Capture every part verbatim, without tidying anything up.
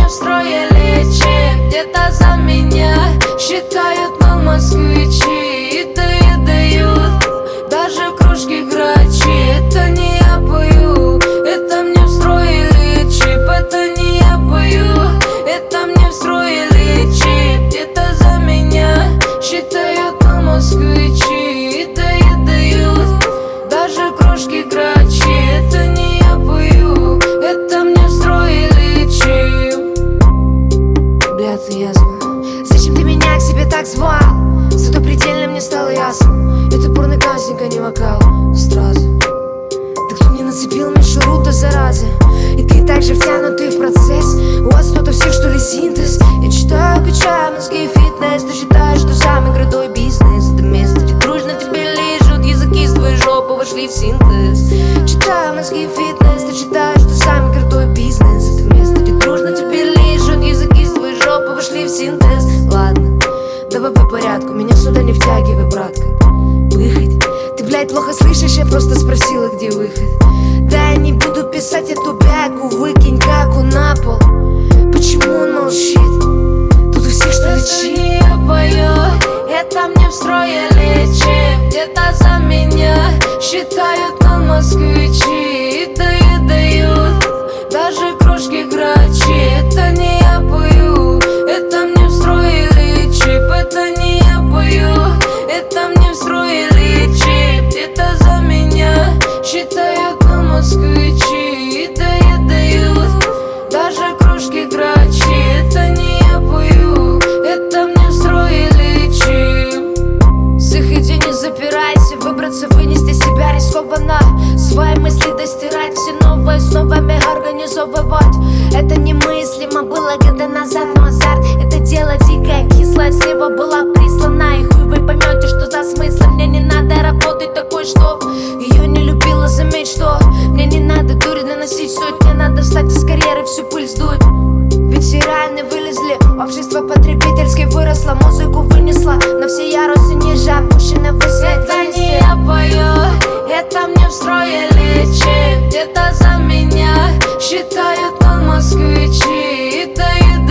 встроили чип где-то за меня. Считают, мол, москвичи и доедают даже кружки грачи. Это не я пою, это мне встроили чип. Это не я пою, это мне встроили чип где-то за меня. Считают, мол, москвичи и доедают даже кружки грачи. Это не я пою, это мне встроили чип. Бля, ты язва. Зачем ты меня к себе так звал? Зато предельно мне стало ясно. Это порнокастинг, а не вокал. Сразу. Да кто мне нацепил мишуру, то зараза. И ты также втянутый в процесс. У вас тут у всех что ли синтез? Я читаю, качаю мозги и фитнес. Ты считаешь, что самый крутой бизнес это место, где дружно тебе лижут языки с твоей жопы вошли в синтез. Читаю мозги и фитнес. Ты считаешь, что самый крутой бизнес это место, где дружно тебе лижут языки с твоей жопы вошли в синтез. Ладно, давай по порядку, меня сюда не втягивай, братка. Выход, ты, блядь, плохо слышишь, я просто спросила, где выход. Да я не буду писать эту бяку, выкинь каку на пол. Почему он молчит? Тут у всех что ли чип? Это не я пою, это мне встроили чип где-то за меня. Считают, мол, москвичи и доедают даже кружки грачи. Это не я пою, это мне встроили чип. Это не я пою, это мне встроили чип где-то за меня. Считают, мол, москвичи и доедают даже кружки грачи. Это не я пою, это мне встроили чип. С их идей не запирайся, выбраться, вынести себя рискованно. Свои мысли достирать, все новое с новыми организовывать. Это немыслимо было года назад, но азарт это дело дикое, кислое. Слева была прислана, и хуй вы поймете, что за смысл. Мне не надо работать такой, что ее не любила, заметь, что мне не надо дури наносить суть. Мне надо встать из карьеры, всю пыль сдуть. Ветераны вылезли, общество потребительски выросло, музыку вынесла на все ярусы ниже, опущено высвет. Это не я пою, это мне встроили чип где-то за меня. Считают, мол, москвичи и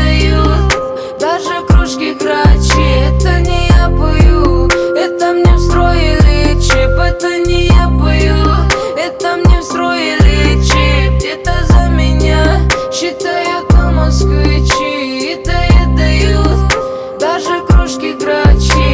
доедают даже кружки грачи. Это не я пою, это мне встроили чип. Это не я пою, это мне встроили чип где-то за меня. Считают, мол, москвичи и доедают даже кружки грачи.